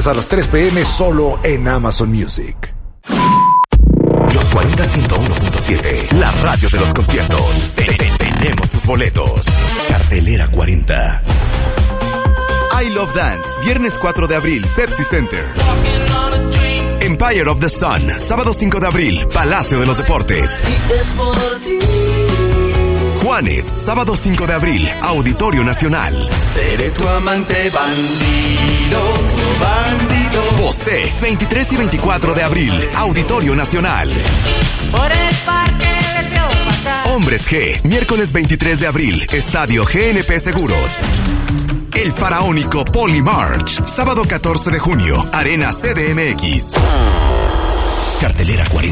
martes a las 3 p.m. solo en Amazon Music. Los 40 101.7, la radio de los conciertos. Tenemos tus boletos. Cartelera 40. I Love Dance, viernes 4 de abril, Pepsi Center. Empire of the Sun, sábado 5 de abril, Palacio de los Deportes. Juanes, sábado 5 de abril, Auditorio Nacional. Seré tu amante bandido, bandido. Bosé, 23 y 24 de abril, Auditorio Nacional. Por el parque les veo pasar. Hombres G, miércoles 23 de abril, Estadio GNP Seguros. El faraónico Polymarch, sábado 14 de junio, Arena CDMX. Cartelera 40.